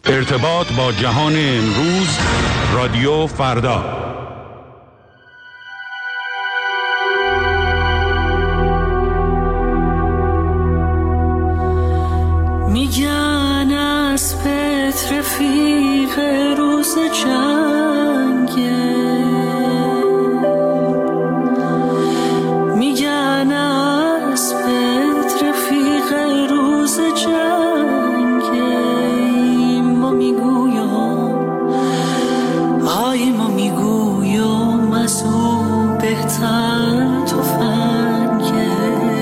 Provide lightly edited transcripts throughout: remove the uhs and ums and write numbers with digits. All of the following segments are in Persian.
ارتباط با جهان امروز، رادیو فردا. میگن از پت رفیق روز جنگه، میگن از پت رفیق روز جنگه. ما میگویم از او بهتر تفنگه.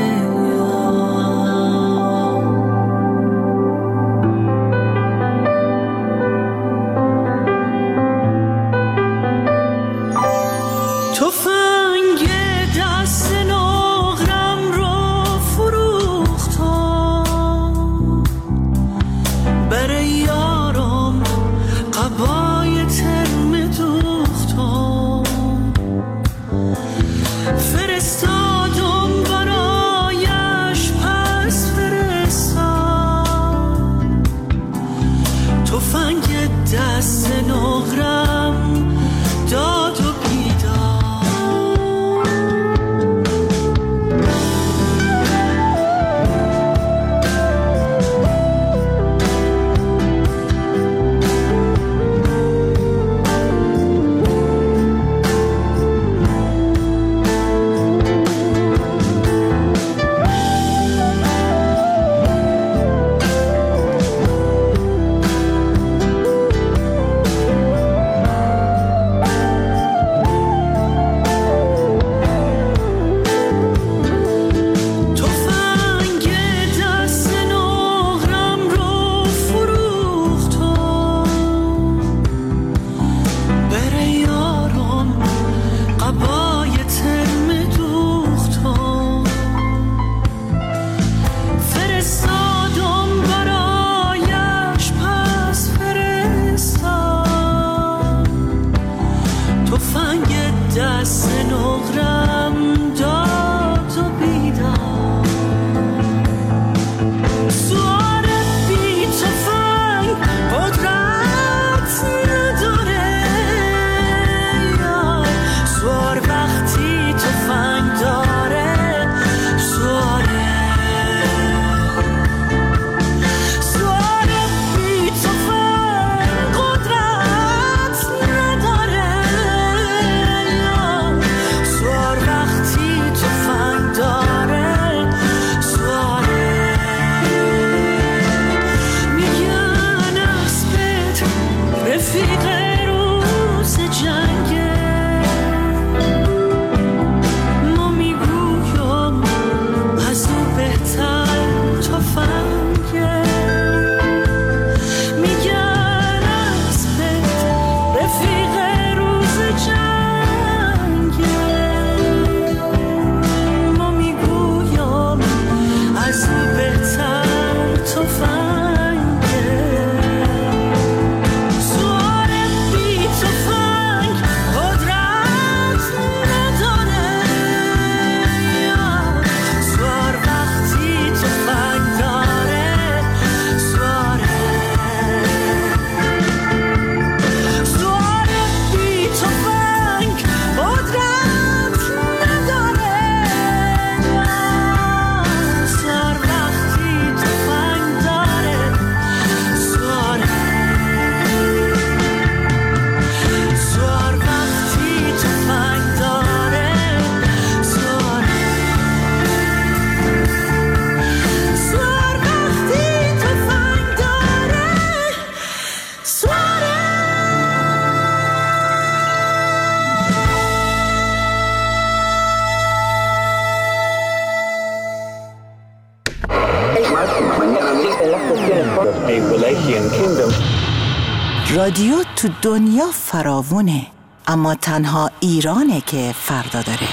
رادیو تو دنیا فراوونه، اما تنها ایرانه که فردا داره.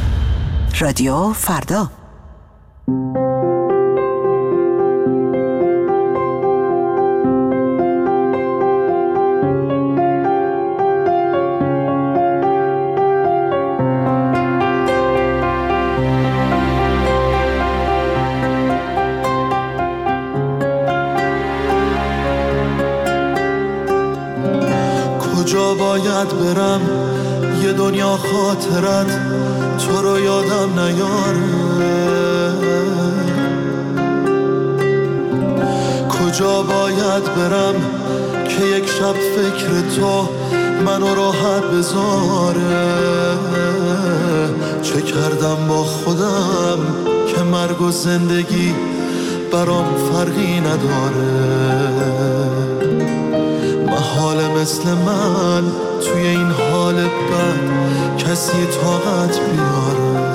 رادیو فردا. کجا باید برم یه دنیا خاطرت تو رو یادم نیاره؟ کجا باید برم که یک شب فکر تو منو راحت بذاره؟ چه کردم با خودم که مرگ و زندگی برام فرقی نداره؟ محاله مثل من توی این حال بد کسی طاقت بیاره؟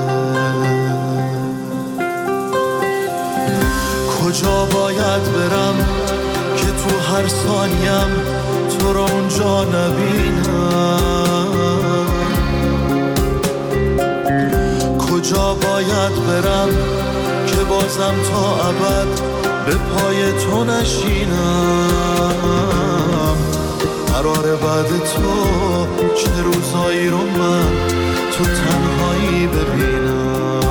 کجا باید برم که تو هر ثانیم تو رو اونجا نبینم؟ کجا باید برم که بازم تا ابد به پای تو نشینم؟ قراره بعد تو چه روزایی رو من تو تنهایی ببینم؟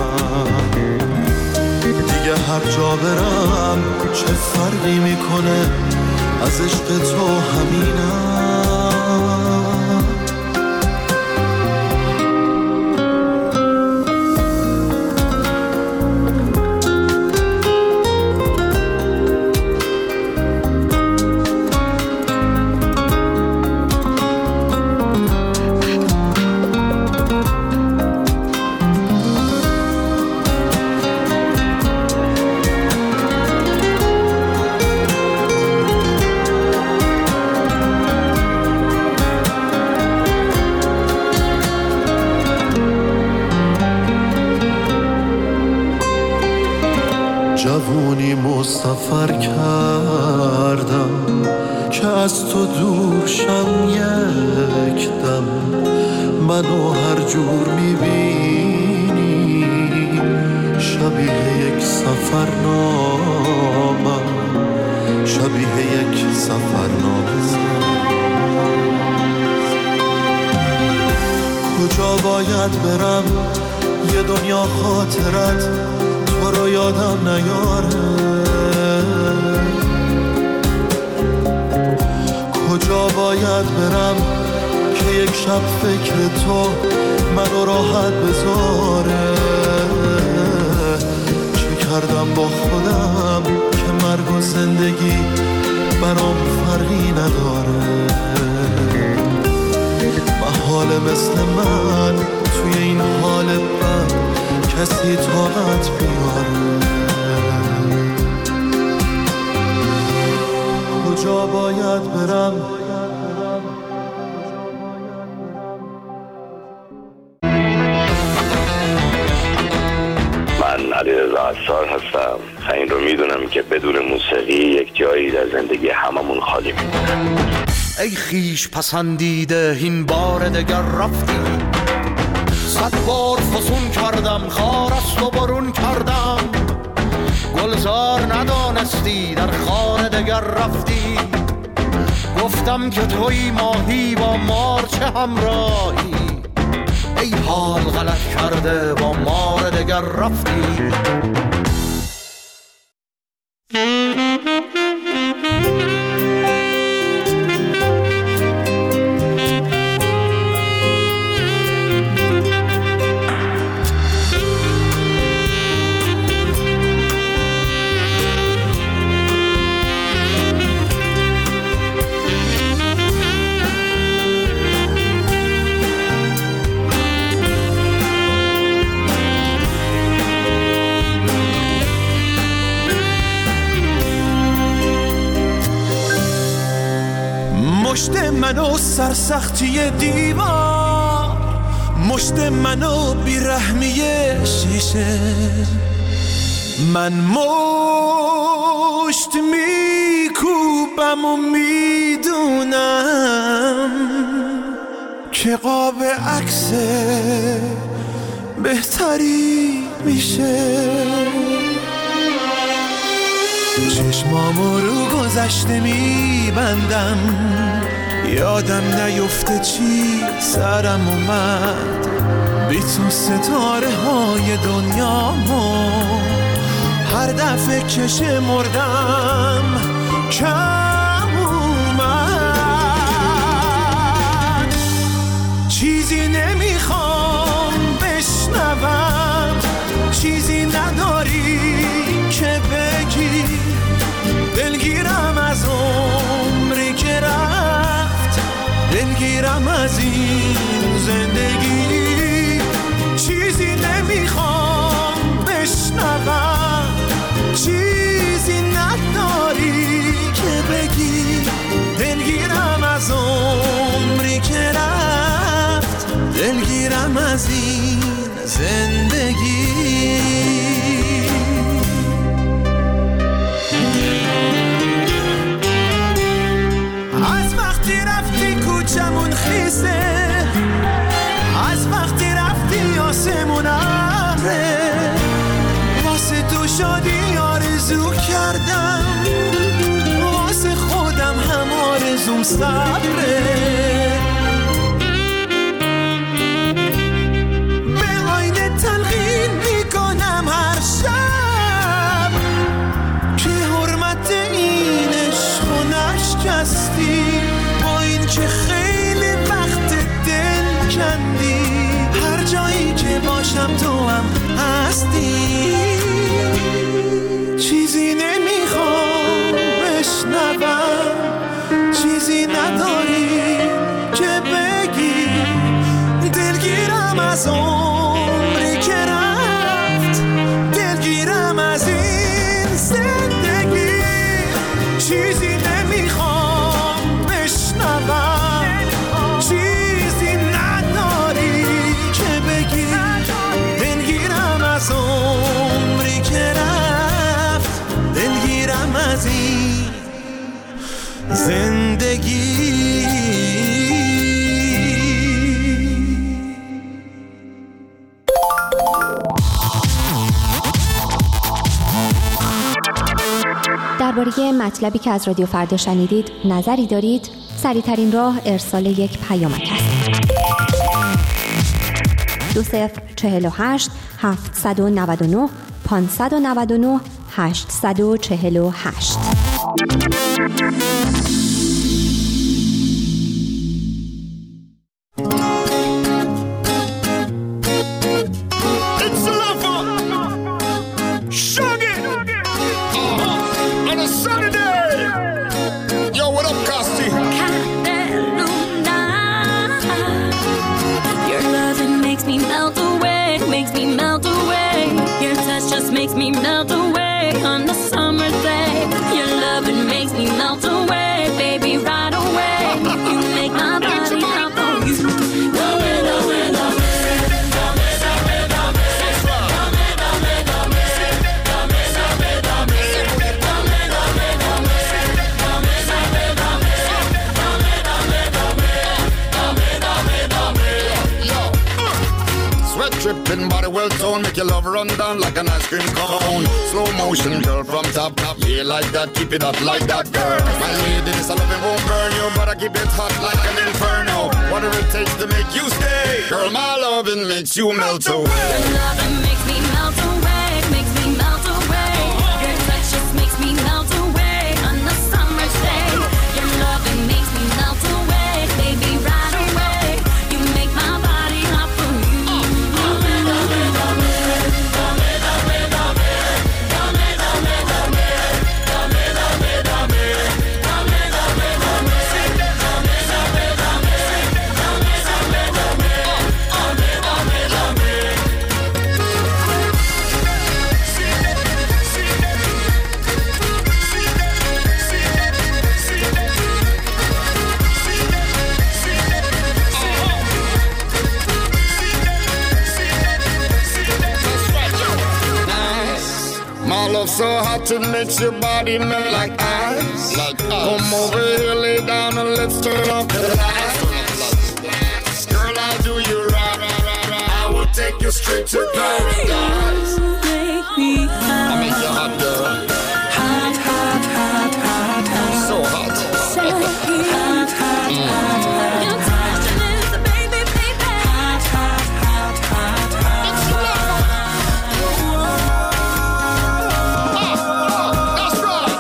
دیگه هر جا برم چه فرقی میکنه از عشق تو همینم؟ جوونیمو سفر کردم که از تو دور شم یک دم، منو هر جور میبینی شبیه یک سفرنامه، شبیه یک سفرنامه. کجا باید برم یه دنیا خاطرت تو رو یادم نیاره؟ کجا باید برم که یک شب فکر تو منو راحت بذاره؟ چه کردم با خودم که مرگ و زندگی برام فرقی نداره؟ محاله مثل من توی این حال بد کسی طاقت بیاره؟ کجا باید برم؟ من علیرضا عصار هستم. این رو میدونم که بدون موسیقی یک جایی در زندگی هممون خالی میمونه. ای خیش پسندیده این بار دگر رفتی، 100 بار فسون کردم خار است و برون کردم، گلزار ندانستی در خانه دگر رفتی، گفتم که توی ماهی با مار چه همراهی، ای حال غلط کرده با مار دگر رفتی. مشت منو سرسختی دیوار، مشت منو بیرحمی شیشه، من مشت میکوبم و میدونم که قاب عکس بهتری میشه. چشمامو رو گذشته میبندم، یادم نیفته چی سرم اومد، بی تو ستاره های دنیامو هر دفعه که شمردم کم اومد. دلگیرم از این زندگی، چیزی نمیخوام بشنوم، چیزی نداری که بگی. دلگیرم از عمری که رفت، دلگیرم از این زندگی. از وقتی رفتی کوچمون خیسه، از وقتی رفتی آسمون ابره، واسه تو شادی آرزو کردم، واسه خودم هم آرزوم صبره. به آینه تلقین میکنم هر شب که حرمت این عشق و نشکستی، با این که خیلی وقت دل کندی، هر جایی که باشم تو هم هستی. چیزی نمیخوام بشنوم، چیزی نداری که بگی. دلگیرم از عمری که رفت، دلگیرم از این زندگی. چیزی نمیخوام بشنوم، چیزی نداری که بگی. دلگیرم از عمری که رفت، دلگیرم از این زندگی. درباره مطلبی که از رادیو فردا شنیدید نظری دارید؟ سریع‌ترین راه ارسال یک پیامک است. 2048 799 599 848. Makes me melt away on the summer day. Your loving makes me melt away, baby, right away. You make my body hop on you. Dame, dame, dame. Dame, dame, dame. Dame, dame, dame. Dame, dame, dame. Dame, dame, dame. Dame, dame, dame. Dame, dame, dame. Dame, dame, dame. Yo. Sweat dripping, body well toned, make your love run down like an ice cream cone. Slow motion, girl, from top, yeah, like that, keep it up like that, girl. My lady, this I love it won't burn you, but I keep it hot like an inferno. Whatever it takes to make you stay, girl, my loving makes you melt away. Your loving makes me melt away, makes me melt away. Your touch just makes me melt away on the summer's day. Your loving makes me melt away, baby, right away. You make my body hop for you. Love so hot it makes your body melt like ice. Come over here, lay down and let's turn off the lights. Girl, I'll do you right. I will take you straight to paradise. I'll make you hot, girl. Hot, hot, hot, hot, hot. So hot. Hot, hot, hot, hot. Your touch is the baby, baby. Hot, hot, hot, hot, hot. It's love. That's right.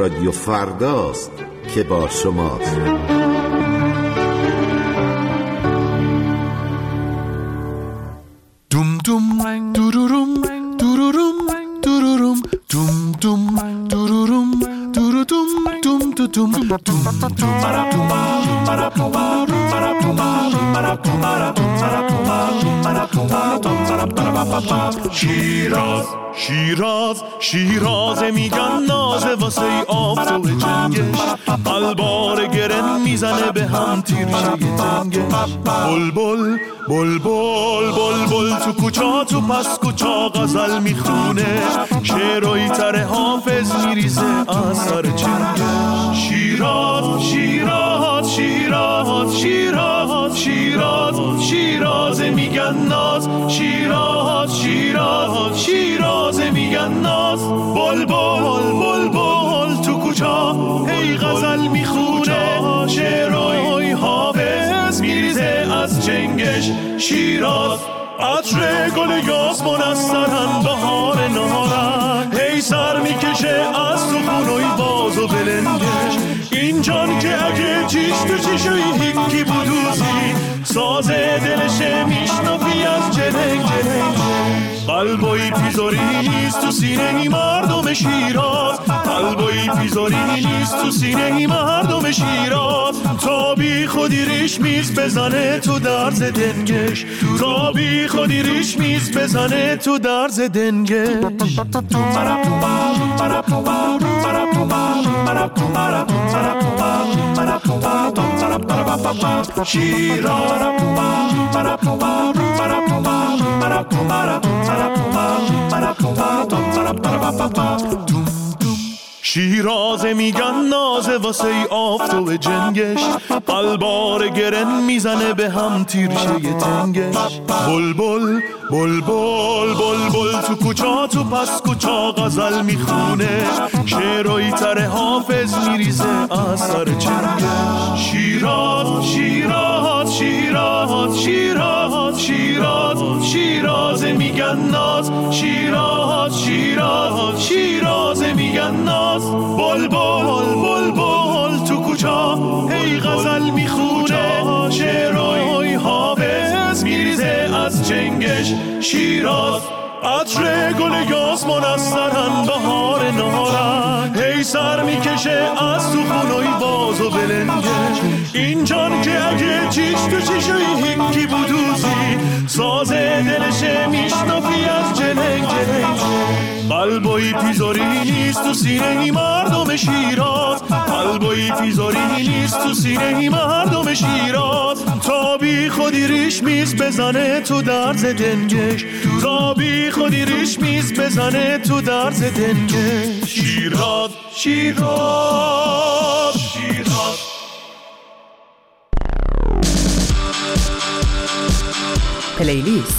رادیو فرداست که با شماست. دوم دوم دوروروم دوروروم دوروروم دوم دوم دوروروم دوروروم دوم دوم شیراز شیراز شیراز میگن نازه واسه آفتاب جنگش قلبار گرن میزنه به هم تیرشه تنگش بلبل بلبل بلبل تو کوچا تو پس کوچا غزل میخونه شعرهای تر حافظ میریزه از سر چنگش شیراز شیراز شیراز شیراز شیراز شیراز میگن ناز شیراز شیراز شیراز میگن ناز بلبل بلبل تو کوچا هی غزل میخونه شعرهای حافظ میریزه از چنگش شیراز عطر گل یاسمن از سرن بهار نهارن هی سر میکشه از تو خونوی باز و بلنگش این جان که اگه چیش تو چیشوی هیکی بودوزی سازه دلشه میشنفی از جنگ جنگ قلبوی پیزاری نیست تو سینه مردم شیراز قلبوی پیزاری نیست تو سینه مردم شیراز تا بی خودی ریش میز بزنه تو درز دنگش تا بی خودی ریش میز بزنه تو درز دنگش شیراز میگن نازه واسه آفتاب جنگش قلبار گرن میزنه به هم تیرشه تنگش بلبل بلبل بلبل تو کوچا تو پس کوچا غزل میخونه شعرهای تر حافظ میریزه از سر چنگش شیراز شیراز شیراز شیراز شیراز شیراز میگن ناز شیراز شیراز شیراز میگن ناز بلبل بلبل تو کوچا هی غزل میخونه شعرهای حافظ میریزه از چنگش شیراز عطر گل یاسمن از سرن بهار نهارن هی سر میکشه از تو خونوی باز و بلنگش این جان که اگه چیش تو چیشوی هیکی بودوزی سازه دلشه میشنفی از جنگ جنگ قلبوی پیزاری نیست تو سینه مردم شیراز قلبوی پیزاری نیست تو سینه مردم شیراز تا بی خودی ریش میز بزنه تو درز دنگش تا بی خودی ریش میز بزنه تو درز دنگش شیراز شیراز شیراز پلیلیست.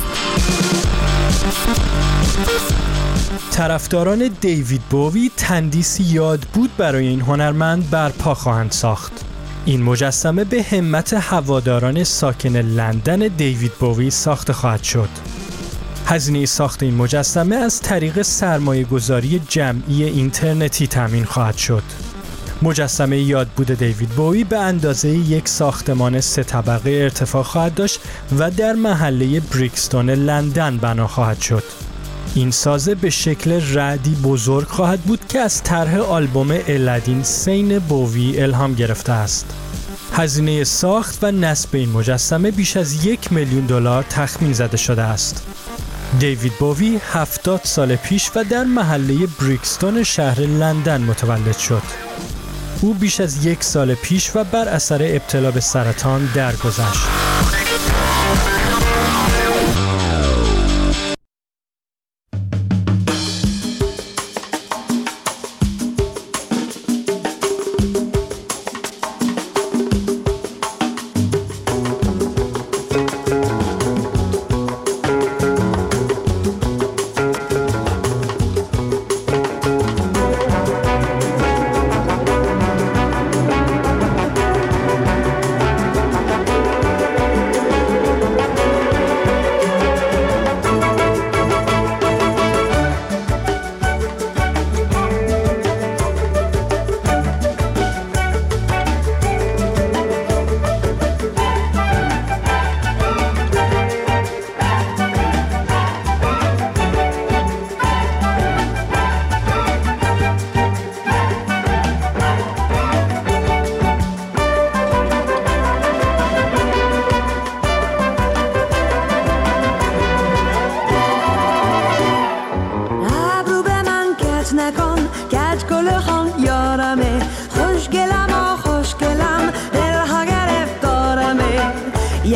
طرفداران دیوید بووی تندیسی یاد بود برای این هنرمند برپا خواهند ساخت. این مجسمه به همت هواداران ساکن لندن دیوید بووی ساخته خواهد شد. هزینه ساخت این مجسمه از طریق سرمایه‌گذاری جمعی اینترنتی تامین خواهد شد. مجسمه یادبود دیوید بووی به اندازه یک ساختمان 3 طبقه ارتفاع خواهد داشت و در محله بریکستون لندن بنا خواهد شد. این سازه به شکل رعدی بزرگ خواهد بود که از طرح آلبوم الادین سین بووی الهام گرفته است. هزینه ساخت و نصب این مجسمه بیش از $1,000,000 تخمین زده شده است. دیوید بووی 70 سال پیش و در محله بریکستون شهر لندن متولد شد. او بیش از 1 سال پیش و بر اثر ابتلا به سرطان درگذشت.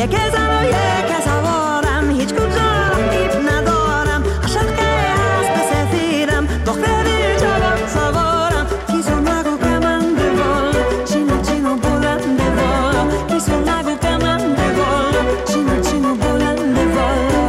یک زن و یک سوارم هیچ کجا رقیب ندارم عشق اسب سفیدم دختری جوان سوارم کیسو نگو که من دوال چینو چینو بلند بالا کیسو نگو که من دوال چینو چینو بلند بالا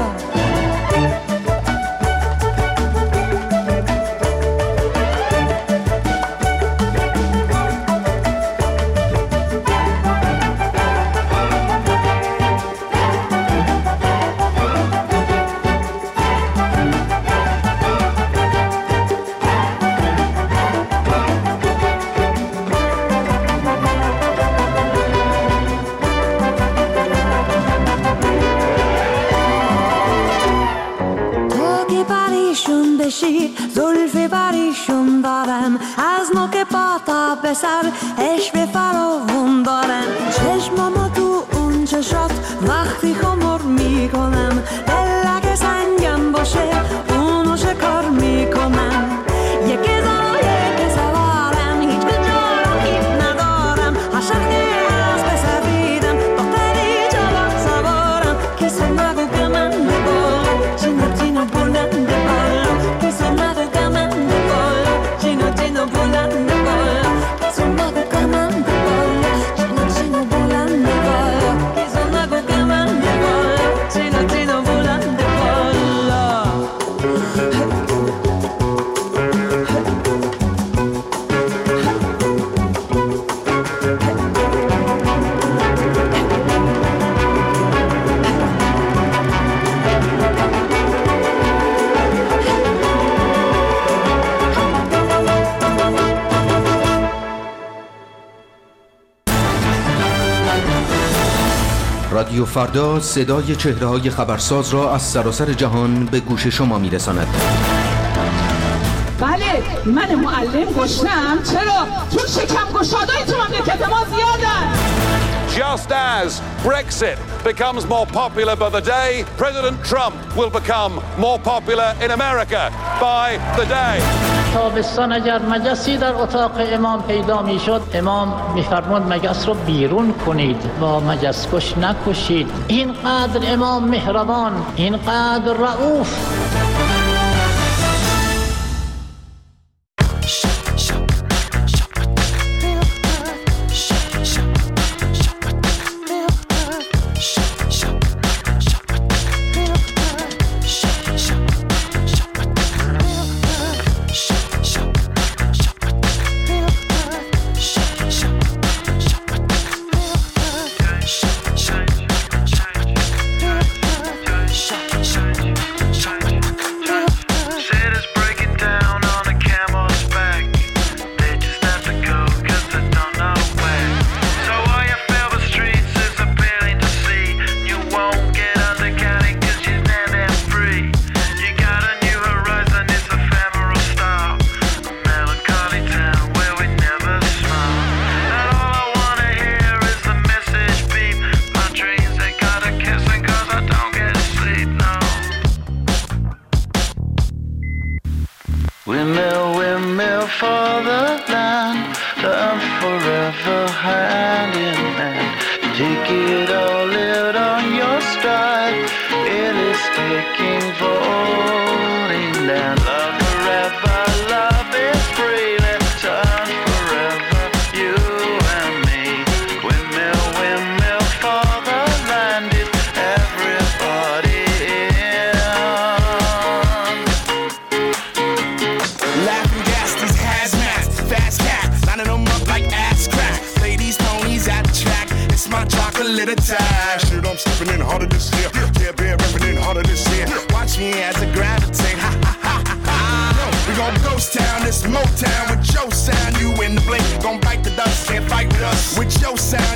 زلف بریشون دارم از نوک پا تا به سر عشق فراوون دارم چشمامو تو اون چشات وقتی خمر میکنم دل اگه سنگم باشه اونو شکار میکنم یک زن و یک سوارم هیچ کجا رقیب ندارم عشق اسب سفیدم دختری جوان سوارم کسی نگو که من ببالم چینو چینو بلند بالا کسی نگو که من ببالم چینو چینو بلند بالا کسی نگو که من ببالم چینو چینو بلند بالا کسی نگو که من ببالم چینو چینو بلند بالا رادیو فردا صدای چهره‌های خبرساز را از سراسر جهان به گوش شما می‌رساند. بله من معلم گشنم چرا؟ چون شکم گشادای تو مملکت ما زیادن. Just as Brexit becomes more popular by the day, President Trump will become more popular in America by the day. تابستان اگر مگسی در اتاق امام پیدا میشد امام میفرمود مگس رو بیرون کنید و مگس کش نکشید. اینقدر امام مهربان، اینقدر رؤوف. Motown with your sound, you in the blink, gon' bite the dust, can't fight with us. With your sound,